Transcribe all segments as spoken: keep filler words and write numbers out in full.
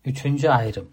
Üçüncü ayrım.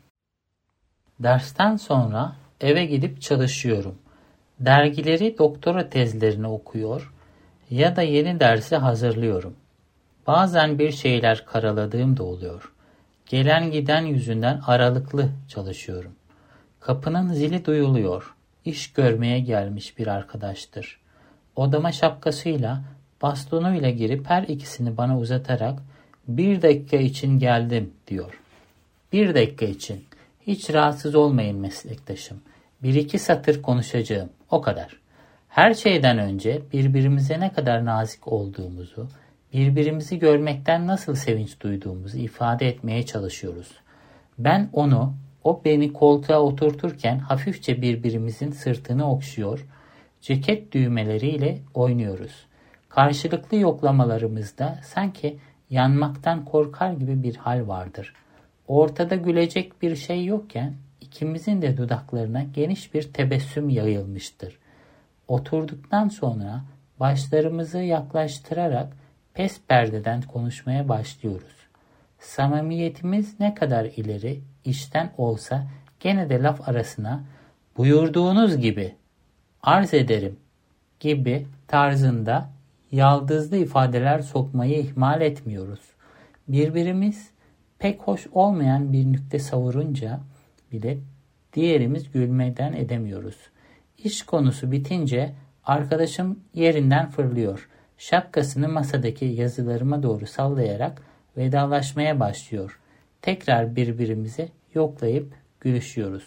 Dersten sonra eve gidip çalışıyorum. Dergileri, doktora tezlerini okuyor ya da yeni dersi hazırlıyorum. Bazen bir şeyler karaladığım da oluyor. Gelen giden yüzünden aralıklı çalışıyorum. Kapının zili duyuluyor. İş görmeye gelmiş bir arkadaştır. Odama şapkasıyla, bastonuyla girip her ikisini bana uzatarak bir dakika için geldim diyor. Bir dakika için. Hiç rahatsız olmayın meslektaşım. Bir iki satır konuşacağım. O kadar. Her şeyden önce birbirimize ne kadar nazik olduğumuzu, birbirimizi görmekten nasıl sevinç duyduğumuzu ifade etmeye çalışıyoruz. Ben onu, o beni koltuğa oturturken hafifçe birbirimizin sırtını okşuyor, ceket düğmeleriyle oynuyoruz. Karşılıklı yoklamalarımızda sanki yanmaktan korkar gibi bir hal vardır. Ortada gülecek bir şey yokken ikimizin de dudaklarına geniş bir tebessüm yayılmıştır. Oturduktan sonra başlarımızı yaklaştırarak pes perdeden konuşmaya başlıyoruz. Samimiyetimiz ne kadar ileri, içten olsa gene de laf arasına buyurduğunuz gibi, arz ederim gibi tarzında yaldızlı ifadeler sokmayı ihmal etmiyoruz. Birbirimiz pek hoş olmayan bir nükte savurunca bile diğerimiz gülmeden edemiyoruz. İş konusu bitince arkadaşım yerinden fırlıyor. Şapkasını masadaki yazılarıma doğru sallayarak vedalaşmaya başlıyor. Tekrar birbirimizi yoklayıp gülüşüyoruz.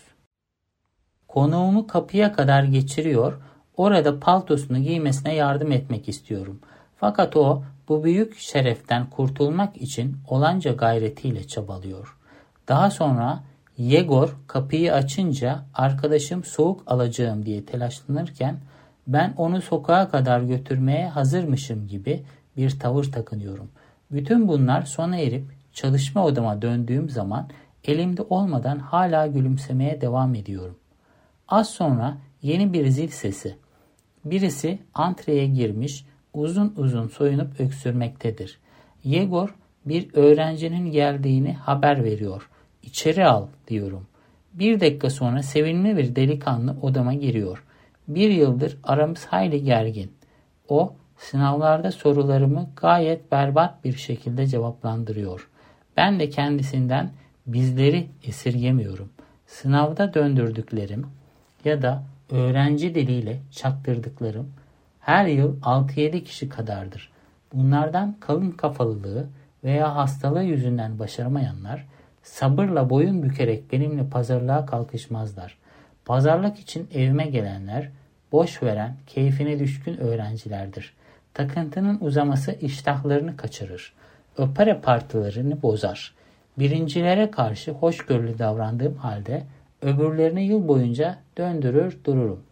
Konuğumu kapıya kadar geçiriyor, orada paltosunu giymesine yardım etmek istiyorum. Fakat o bu büyük şereften kurtulmak için olanca gayretiyle çabalıyor. Daha sonra Yegor kapıyı açınca arkadaşım soğuk alacağım diye telaşlanırken ben onu sokağa kadar götürmeye hazırmışım gibi bir tavır takınıyorum. Bütün bunlar sona erip çalışma odama döndüğüm zaman elimde olmadan hala gülümsemeye devam ediyorum. Az sonra yeni bir zil sesi. Birisi antreye girmiş, uzun uzun soyunup öksürmektedir. Yegor bir öğrencinin geldiğini haber veriyor. İçeri al diyorum. Bir dakika sonra sevimli bir delikanlı odama giriyor. Bir yıldır aramız hayli gergin. O sınavlarda sorularımı gayet berbat bir şekilde cevaplandırıyor. Ben de kendisinden bizleri esirgemiyorum. Sınavda döndürdüklerim ya da öğrenci diliyle çaktırdıklarım her yıl altı yedi kişi kadardır. Bunlardan kalın kafalılığı veya hastalığı yüzünden başaramayanlar sabırla boyun bükerek benimle pazarlığa kalkışmazlar. Pazarlık için evime gelenler boş veren, keyfine düşkün öğrencilerdir. Takıntının uzaması iştahlarını kaçırır. Opera partilerini bozar. Birincilere karşı hoşgörülü davrandığım halde öbürlerini yıl boyunca döndürür dururum.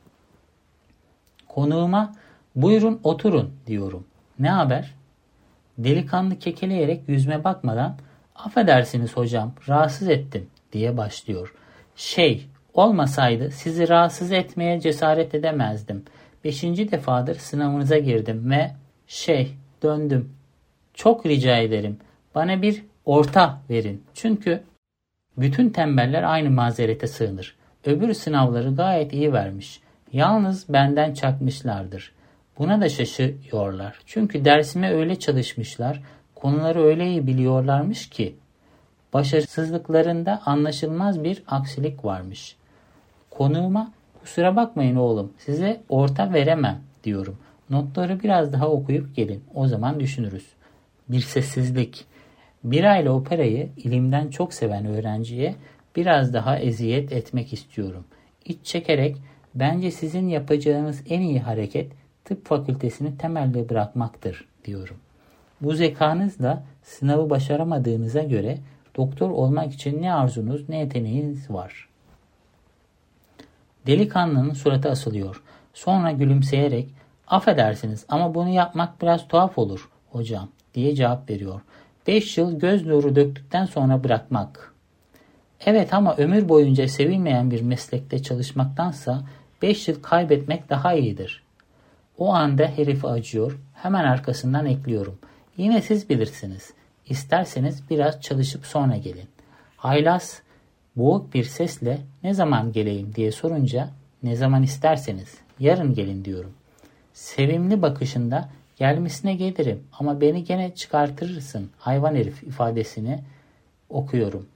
Konuğuma buyurun oturun diyorum. Ne haber? Delikanlı kekeleyerek yüzüme bakmadan affedersiniz hocam rahatsız ettim diye başlıyor. Şey olmasaydı sizi rahatsız etmeye cesaret edemezdim. Beşinci defadır sınavınıza girdim ve şey döndüm. Çok rica ederim bana bir orta verin. Çünkü bütün tembeller aynı mazerete sığınır. Öbür sınavları gayet iyi vermiş. Yalnız benden çakmışlardır. Buna da şaşıyorlar. Çünkü dersime öyle çalışmışlar, konuları öyle iyi biliyorlarmış ki başarısızlıklarında anlaşılmaz bir aksilik varmış. Konuğuma kusura bakmayın oğlum size orta veremem diyorum. Notları biraz daha okuyup gelin. O zaman düşünürüz. Bir sessizlik. Birayla operayı ilimden çok seven öğrenciye biraz daha eziyet etmek istiyorum. İç çekerek bence sizin yapacağınız en iyi hareket tıp fakültesini temelli bırakmaktır diyorum. Bu zekanızla sınavı başaramadığınıza göre doktor olmak için ne arzunuz ne yeteneğiniz var. Delikanlının suratı asılıyor. Sonra gülümseyerek affedersiniz ama bunu yapmak biraz tuhaf olur hocam diye cevap veriyor. Beş yıl göz nuru döktükten sonra bırakmak. Evet ama ömür boyunca sevilmeyen bir meslekte çalışmaktansa beş yıl kaybetmek daha iyidir. O anda herifi acıyor. Hemen arkasından ekliyorum. Yine siz bilirsiniz. İsterseniz biraz çalışıp sonra gelin. Haylaz boğuk bir sesle ne zaman geleyim diye sorunca ne zaman isterseniz yarın gelin diyorum. Sevimli bakışında gelmesine gelirim ama beni gene çıkartırırsın hayvan herif ifadesini okuyorum.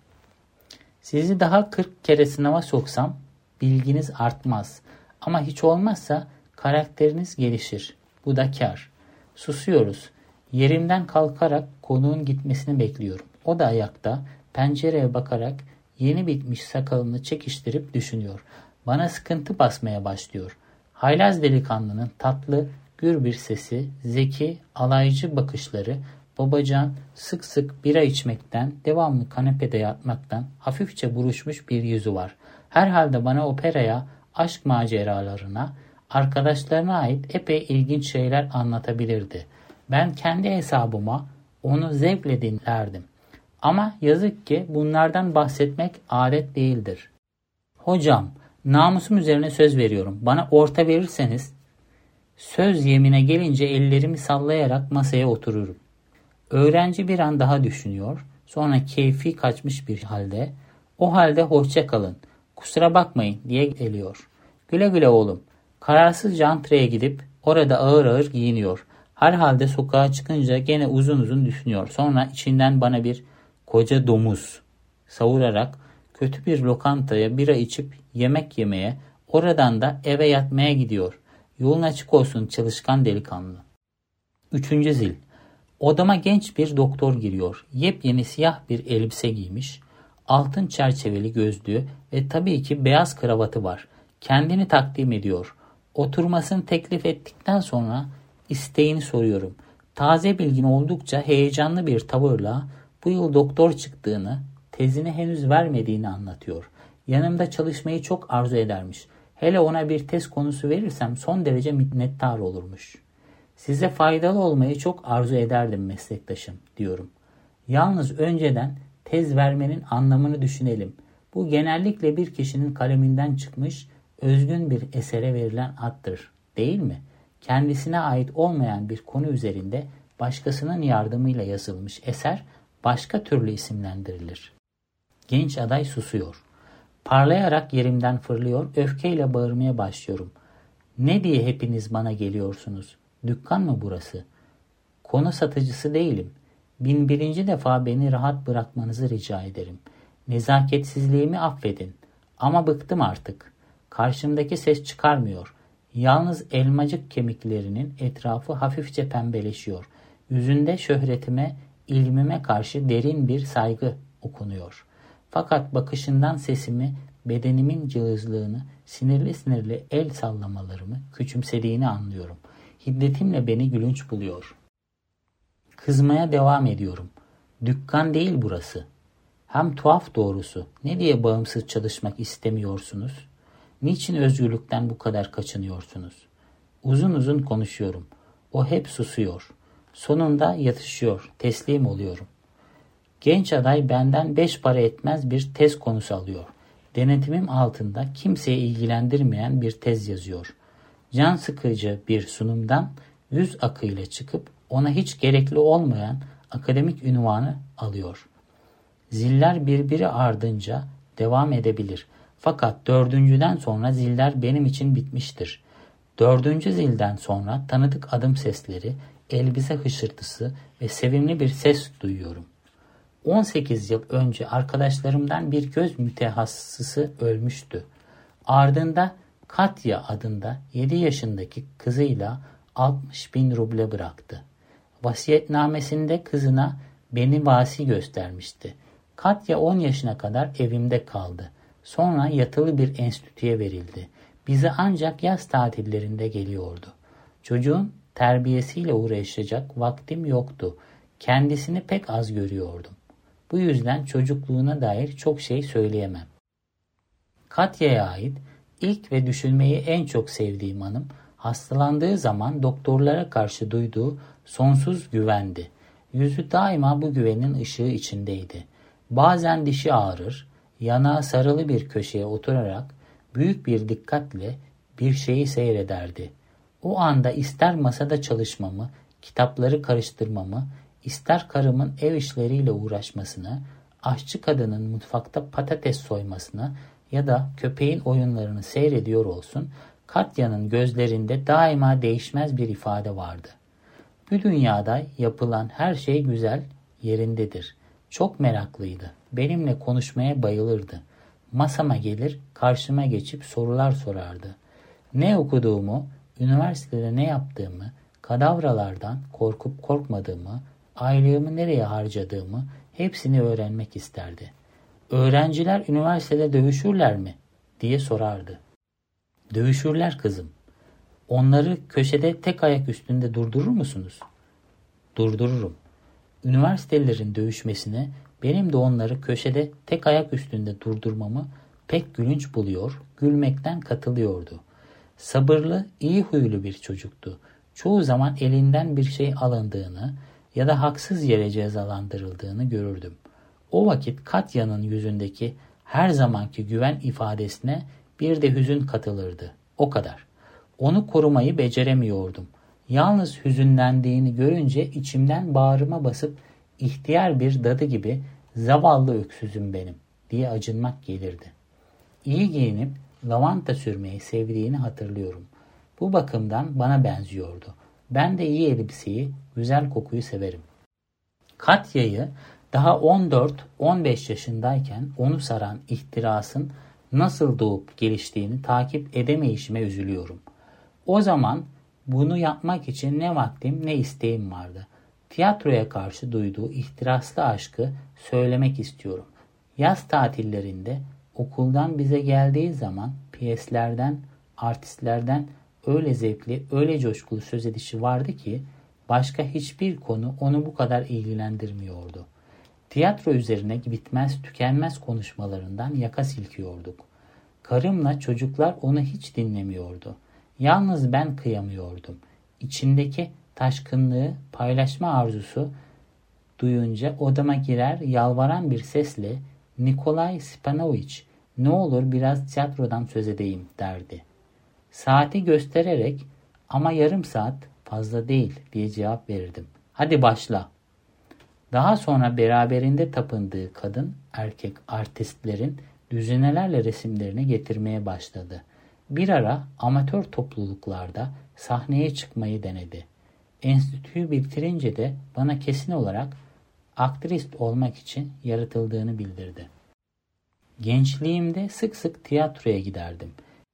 Sizi daha kırk kere sınava soksam bilginiz artmaz ama hiç olmazsa karakteriniz gelişir. Bu da kâr. Susuyoruz. Yerimden kalkarak konuğun gitmesini bekliyorum. O da ayakta pencereye bakarak yeni bitmiş sakalını çekiştirip düşünüyor. Bana sıkıntı basmaya başlıyor. Haylaz delikanlının tatlı, gür bir sesi, zeki, alaycı bakışları, babacan sık sık bira içmekten, devamlı kanepede yatmaktan hafifçe buruşmuş bir yüzü var. Herhalde bana operaya, aşk maceralarına, arkadaşlarına ait epey ilginç şeyler anlatabilirdi. Ben kendi hesabıma onu zevkle dinlerdim. Ama yazık ki bunlardan bahsetmek adet değildir. Hocam, namusum üzerine söz veriyorum. Bana orta verirseniz, söz yemine gelince ellerimi sallayarak masaya otururum. Öğrenci bir an daha düşünüyor. Sonra keyfi kaçmış bir halde, o halde hoşça kalın, kusura bakmayın diye geliyor. Güle güle oğlum. Kararsızca antreye gidip orada ağır ağır giyiniyor. Herhalde sokağa çıkınca gene uzun uzun düşünüyor. Sonra içinden bana bir koca domuz savurarak kötü bir lokantaya bira içip yemek yemeye, oradan da eve yatmaya gidiyor. Yolun açık olsun çalışkan delikanlı. Üçüncü zil. Odama genç bir doktor giriyor. Yepyeni siyah bir elbise giymiş. Altın çerçeveli gözlüğü ve tabii ki beyaz kravatı var. Kendini takdim ediyor. Oturmasını teklif ettikten sonra isteğini soruyorum. Taze bilgin oldukça heyecanlı bir tavırla bu yıl doktor çıktığını, tezini henüz vermediğini anlatıyor. Yanımda çalışmayı çok arzu edermiş. Hele ona bir tez konusu verirsem son derece minnettar olurmuş. Size faydalı olmayı çok arzu ederdim meslektaşım diyorum. Yalnız önceden tez vermenin anlamını düşünelim. Bu genellikle bir kişinin kaleminden çıkmış özgün bir esere verilen addır, değil mi? Kendisine ait olmayan bir konu üzerinde başkasının yardımıyla yazılmış eser başka türlü isimlendirilir. Genç aday susuyor. Parlayarak yerimden fırlıyor, öfkeyle bağırmaya başlıyorum. Ne diye hepiniz bana geliyorsunuz? Dükkan mı burası? Konu satıcısı değilim. Bin birinci defa beni rahat bırakmanızı rica ederim. Nezaketsizliğimi affedin. Ama bıktım artık. Karşımdaki ses çıkarmıyor. Yalnız elmacık kemiklerinin etrafı hafifçe pembeleşiyor. Yüzünde şöhretime, ilmime karşı derin bir saygı okunuyor. Fakat bakışından sesimi, bedenimin cılızlığını, sinirli sinirli el sallamalarımı küçümsediğini anlıyorum. Hiddetimle beni gülünç buluyor. Kızmaya devam ediyorum. Dükkan değil burası. Hem tuhaf doğrusu. Ne diye bağımsız çalışmak istemiyorsunuz? Niçin özgürlükten bu kadar kaçınıyorsunuz? Uzun uzun konuşuyorum. O hep susuyor. Sonunda yatışıyor. Teslim oluyorum. Genç aday benden beş para etmez bir tez konusu alıyor. Denetimim altında kimseye ilgilendirmeyen bir tez yazıyor. Can sıkıcı bir sunumdan yüz akıyla çıkıp ona hiç gerekli olmayan akademik ünvanı alıyor. Ziller birbiri ardınca devam edebilir. Fakat dördüncüden sonra ziller benim için bitmiştir. Dördüncü zilden sonra tanıdık adım sesleri, elbise hışırtısı ve sevimli bir ses duyuyorum. on sekiz yıl önce arkadaşlarımdan bir göz mütehassısı ölmüştü. Ardında Katya adında yedi yaşındaki kızıyla altmış bin ruble bıraktı. Vasiyetnamesinde kızına beni vasi göstermişti. Katya on yaşına kadar evimde kaldı. Sonra yatılı bir enstitüye verildi. Bize ancak yaz tatillerinde geliyordu. Çocuğun terbiyesiyle uğraşacak vaktim yoktu. Kendisini pek az görüyordum. Bu yüzden çocukluğuna dair çok şey söyleyemem. Katya'ya ait ilk ve düşünmeyi en çok sevdiğim anım, hastalandığı zaman doktorlara karşı duyduğu sonsuz güvendi. Yüzü daima bu güvenin ışığı içindeydi. Bazen dişi ağrır, yanağı sarılı bir köşeye oturarak büyük bir dikkatle bir şeyi seyrederdi. O anda ister masada çalışmamı, kitapları karıştırmamı, ister karımın ev işleriyle uğraşmasını, aşçı kadının mutfakta patates soymasını ya da köpeğin oyunlarını seyrediyor olsun, Katya'nın gözlerinde daima değişmez bir ifade vardı. Bu dünyada yapılan her şey güzel, yerindedir. Çok meraklıydı. Benimle konuşmaya bayılırdı. Masama gelir, karşıma geçip sorular sorardı. Ne okuduğumu, üniversitede ne yaptığımı, kadavralardan korkup korkmadığımı, aylığımı nereye harcadığımı hepsini öğrenmek isterdi. Öğrenciler üniversitede dövüşürler mi? diye sorardı. Dövüşürler kızım. Onları köşede tek ayak üstünde durdurur musunuz? Durdururum. Üniversitelilerin dövüşmesine benim de onları köşede tek ayak üstünde durdurmamı pek gülünç buluyor, gülmekten katılıyordu. Sabırlı, iyi huylu bir çocuktu. Çoğu zaman elinden bir şey alındığını ya da haksız yere cezalandırıldığını görürdüm. O vakit Katya'nın yüzündeki her zamanki güven ifadesine bir de hüzün katılırdı. O kadar. Onu korumayı beceremiyordum. Yalnız hüzünlendiğini görünce içimden bağrıma basıp ihtiyar bir dadı gibi zavallı öksüzüm benim diye acınmak gelirdi. İyi giyinip lavanta sürmeyi sevdiğini hatırlıyorum. Bu bakımdan bana benziyordu. Ben de iyi elbiseyi, güzel kokuyu severim. Katya'yı daha on dört on beş yaşındayken onu saran ihtirasın nasıl doğup geliştiğini takip edemeyişime üzülüyorum. O zaman bunu yapmak için ne vaktim ne isteğim vardı. Tiyatroya karşı duyduğu ihtiraslı aşkı söylemek istiyorum. Yaz tatillerinde okuldan bize geldiği zaman piyeslerden, artistlerden öyle zevkli, öyle coşkulu söz edişi vardı ki başka hiçbir konu onu bu kadar ilgilendirmiyordu. Tiyatro üzerine bitmez tükenmez konuşmalarından yaka silkiyorduk. Karımla çocuklar onu hiç dinlemiyordu. Yalnız ben kıyamıyordum. İçindeki taşkınlığı, paylaşma arzusu duyunca odama girer, yalvaran bir sesle "Nikolay Stepanoviç, ne olur biraz tiyatrodan söz edeyim" derdi. Saati göstererek "Ama yarım saat fazla değil" diye cevap verirdim. "Hadi başla." Daha sonra beraberinde tapındığı kadın erkek artistlerin düzinelerle resimlerini getirmeye başladı. Bir ara amatör topluluklarda sahneye çıkmayı denedi. Enstitüyü bitirince de bana kesin olarak aktrist olmak için yaratıldığını bildirdi. Gençliğimde sık sık tiyatroya giderdim.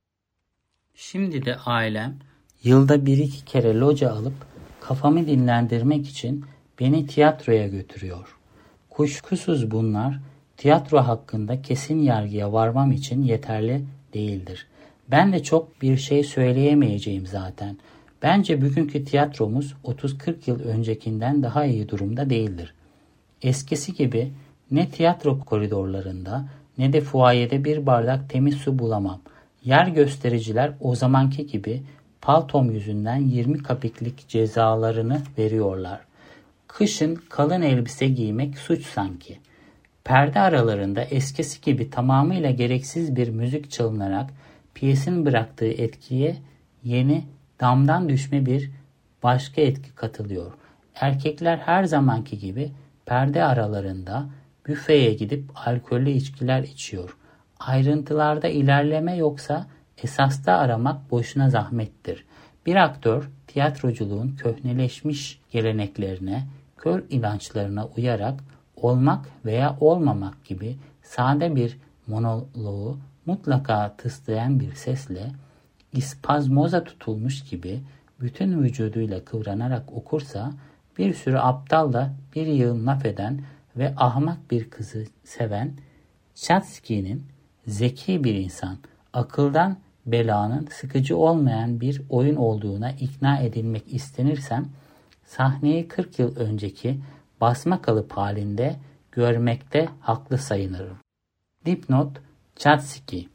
Şimdi de ailem yılda bir iki kere loca alıp kafamı dinlendirmek için beni tiyatroya götürüyor. Kuşkusuz bunlar tiyatro hakkında kesin yargıya varmam için yeterli değildir. Ben de çok bir şey söyleyemeyeceğim zaten. Bence bugünkü tiyatromuz otuz kırk yıl öncekinden daha iyi durumda değildir. Eskisi gibi ne tiyatro koridorlarında ne de fuayede bir bardak temiz su bulamam. Yer göstericiler o zamanki gibi paltom yüzünden yirmi kapiklik cezalarını veriyorlar. Kışın kalın elbise giymek suç sanki. Perde aralarında eskisi gibi tamamıyla gereksiz bir müzik çalınarak piyesin bıraktığı etkiye yeni damdan düşme bir başka etki katılıyor. Erkekler her zamanki gibi perde aralarında büfeye gidip alkollü içkiler içiyor. Ayrıntılarda ilerleme yoksa esasta aramak boşuna zahmettir. Bir aktör tiyatroculuğun köhneleşmiş geleneklerine, kör inançlarına uyarak olmak veya olmamak gibi sade bir monoloğu mutlaka tıslayan bir sesle ispazmoza tutulmuş gibi bütün vücuduyla kıvranarak okursa bir sürü aptalla bir yığın laf eden ve ahmak bir kızı seven Çatski'nin zeki bir insan, akıldan belanın sıkıcı olmayan bir oyun olduğuna ikna edilmek istenirsem sahneyi kırk yıl önceki basma kalıp halinde görmekte haklı sayılırım. Dipnot: Çatski,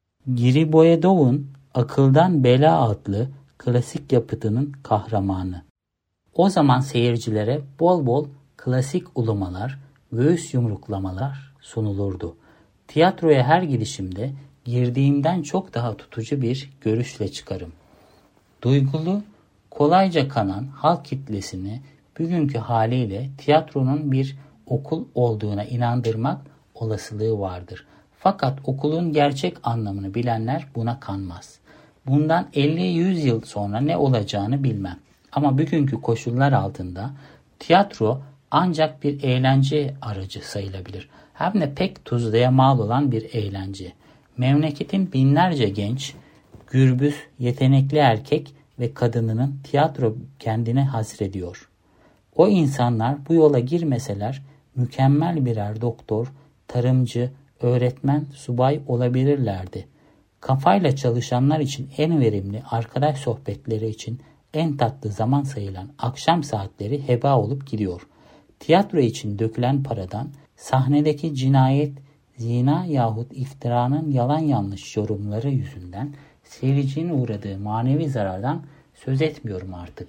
Griboyedov'un Akıldan Bela adlı klasik yapıtının kahramanı. O zaman seyircilere bol bol klasik ulumalar, göğüs yumruklamalar sunulurdu. Tiyatroya her gidişimde girdiğimden çok daha tutucu bir görüşle çıkarım. Duygulu, kolayca kanan halk kitlesini bugünkü haliyle tiyatronun bir okul olduğuna inandırmak olasılığı vardır. Fakat okulun gerçek anlamını bilenler buna kanmaz. Bundan elli yüz yıl sonra ne olacağını bilmem. Ama bugünkü koşullar altında tiyatro ancak bir eğlence aracı sayılabilir. Hem de pek tuzluya mal olan bir eğlence. Memleketin binlerce genç, gürbüz, yetenekli erkek ve kadınının tiyatro kendine hasrediyor. O insanlar bu yola girmeseler mükemmel birer doktor, tarımcı, öğretmen, subay olabilirlerdi. Kafayla çalışanlar için en verimli, arkadaş sohbetleri için en tatlı zaman sayılan akşam saatleri heba olup gidiyor. Tiyatro için dökülen paradan sahnedeki cinayet, zina yahut iftiranın yalan yanlış yorumları yüzünden seyircinin uğradığı manevi zarardan söz etmiyorum artık.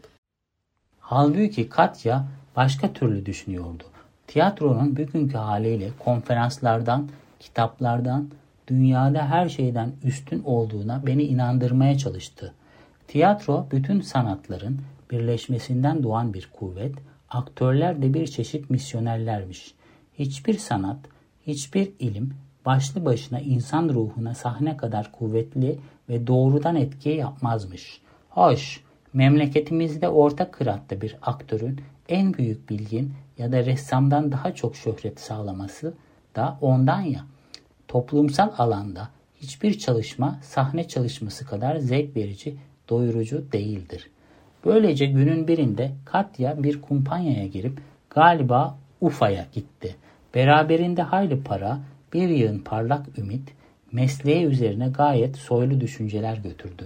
Halbuki Katya başka türlü düşünüyordu. Tiyatronun bugünkü haliyle konferanslardan, kitaplardan, dünyada her şeyden üstün olduğuna beni inandırmaya çalıştı. Tiyatro bütün sanatların birleşmesinden doğan bir kuvvet, aktörler de bir çeşit misyonerlermiş. Hiçbir sanat, hiçbir ilim başlı başına insan ruhuna sahne kadar kuvvetli ve doğrudan etki yapmazmış. Hoş, memleketimizde orta kıratta bir aktörün en büyük bilgin ya da ressamdan daha çok şöhret sağlaması da ondan ya. Toplumsal alanda hiçbir çalışma sahne çalışması kadar zevk verici, doyurucu değildir. Böylece günün birinde Katya bir kumpanyaya girip galiba Ufa'ya gitti. Beraberinde hayli para, bir yığın parlak ümit, mesleği üzerine gayet soylu düşünceler götürdü.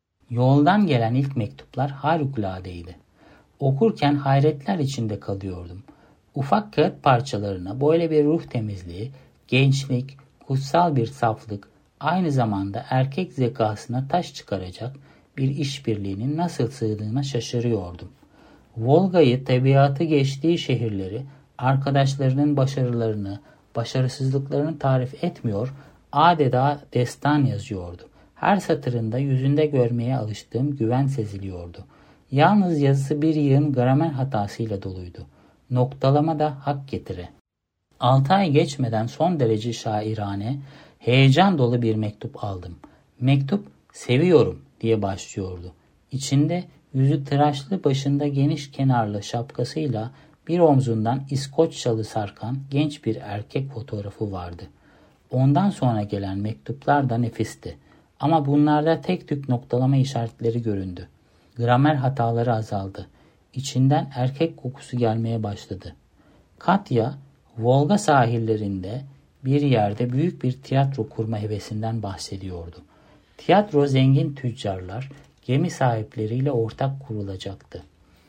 Yoldan gelen ilk mektuplar harikuladeydi. Okurken hayretler içinde kalıyordum. Ufak kağıt parçalarına böyle bir ruh temizliği, gençlik, kutsal bir saflık, aynı zamanda erkek zekasına taş çıkaracak bir işbirliğinin nasıl sığdığına şaşırıyordum. Volga'yı, tabiatı geçtiği şehirleri, arkadaşlarının başarılarını, başarısızlıklarını tarif etmiyor, adeta destan yazıyordu. Her satırında yüzünde görmeye alıştığım güven seziliyordu. Yalnız yazısı bir yığın gramer hatasıyla doluydu. Noktalama da hak getire. Altı ay geçmeden son derece şairane, heyecan dolu bir mektup aldım. Mektup, seviyorum diye başlıyordu. İçinde yüzü tıraşlı, başında geniş kenarlı şapkasıyla bir omzundan İskoç şalı sarkan genç bir erkek fotoğrafı vardı. Ondan sonra gelen mektuplar da nefisti. Ama bunlarda tek tük noktalama işaretleri göründü. Gramer hataları azaldı. İçinden erkek kokusu gelmeye başladı. Katya, Volga sahillerinde bir yerde büyük bir tiyatro kurma hevesinden bahsediyordu. Tiyatro zengin tüccarlar, gemi sahipleriyle ortak kurulacaktı.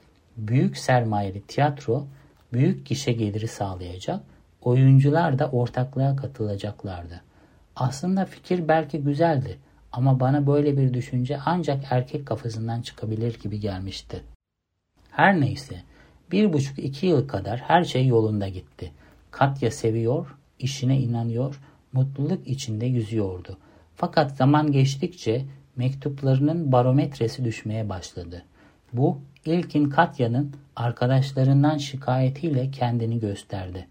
Büyük sermayeli tiyatro, büyük gişe geliri sağlayacak, oyuncular da ortaklığa katılacaklardı. Aslında fikir belki güzeldi ama bana böyle bir düşünce ancak erkek kafasından çıkabilir gibi gelmişti. Her neyse, bir buçuk iki yıl kadar her şey yolunda gitti. Katya seviyor, işine inanıyor, mutluluk içinde yüzüyordu. Fakat zaman geçtikçe mektuplarının barometresi düşmeye başladı. Bu, ilkin Katya'nın arkadaşlarından şikayetiyle kendini gösterdi.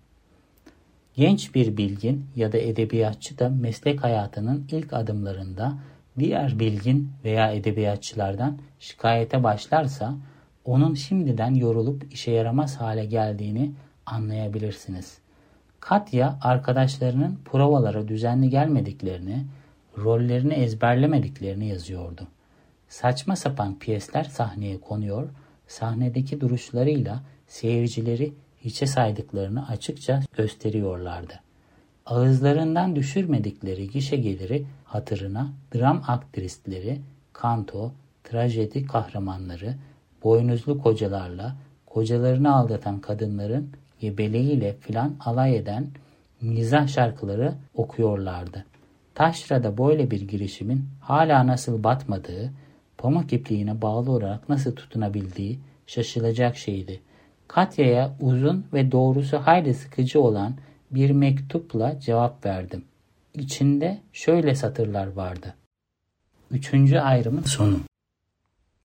Genç bir bilgin ya da edebiyatçı da meslek hayatının ilk adımlarında diğer bilgin veya edebiyatçılardan şikayete başlarsa, onun şimdiden yorulup işe yaramaz hale geldiğini anlayabilirsiniz. Katya arkadaşlarının provalara düzenli gelmediklerini, rollerini ezberlemediklerini yazıyordu. Saçma sapan piyesler sahneye konuyor, sahnedeki duruşlarıyla seyircileri hiçe saydıklarını açıkça gösteriyorlardı. Ağızlarından düşürmedikleri gişe geliri hatırına dram aktrisleri, kanto, trajedi kahramanları, boynuzlu kocalarla kocalarını aldatan kadınların gebeliğiyle filan alay eden mizah şarkıları okuyorlardı. Taşra'da böyle bir girişimin hala nasıl batmadığı, pamuk ipliğine bağlı olarak nasıl tutunabildiği şaşılacak şeydi. Katya'ya uzun ve doğrusu hayli sıkıcı olan bir mektupla cevap verdim. İçinde şöyle satırlar vardı. Üçüncü ayrımın sonu.